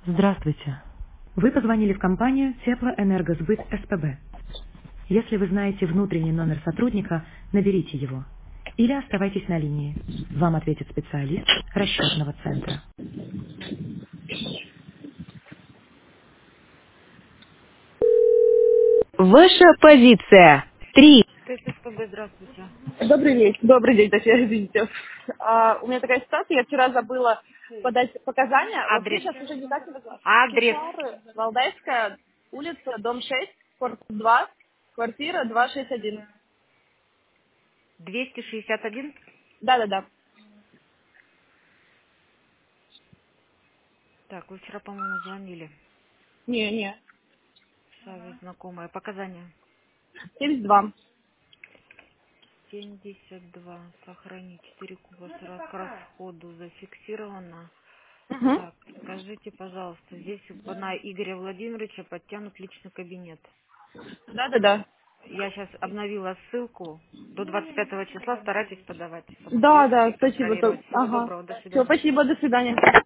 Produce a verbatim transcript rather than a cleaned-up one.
Здравствуйте. Вы позвонили в компанию Теплоэнергосбыт СПБ. Если вы знаете внутренний номер сотрудника, наберите его. Или оставайтесь на линии. Вам ответит специалист расчетного центра. Ваша позиция. Три. ТСПБ, здравствуйте. Добрый вечер. Добрый день, точнее, извините. А, у меня такая ситуация, я вчера забыла подать показания. Вообще Адрес. сейчас уже никак не возможно. Адрес. Кишары, Валдайская, улица, дом шесть, корпус два, квартира два шесть один. двести шестьдесят один. Да-да-да. Так, вы вчера, по-моему, звонили. Не, не. Сави знакомые. Показания. семьдесят два. семьдесят два. Сохранить. четыре куба сразу к расходу. Зафиксировано. Угу. Так, скажите, пожалуйста, здесь на Игоря Владимировича подтянут личный кабинет. Да-да-да. Я сейчас обновила ссылку. До двадцать пятого числа старайтесь подавать. Самостоятельно Да-да, и спасибо. то- контролировать. Всего Ага. доброго. До Все, свидания. спасибо, до свидания.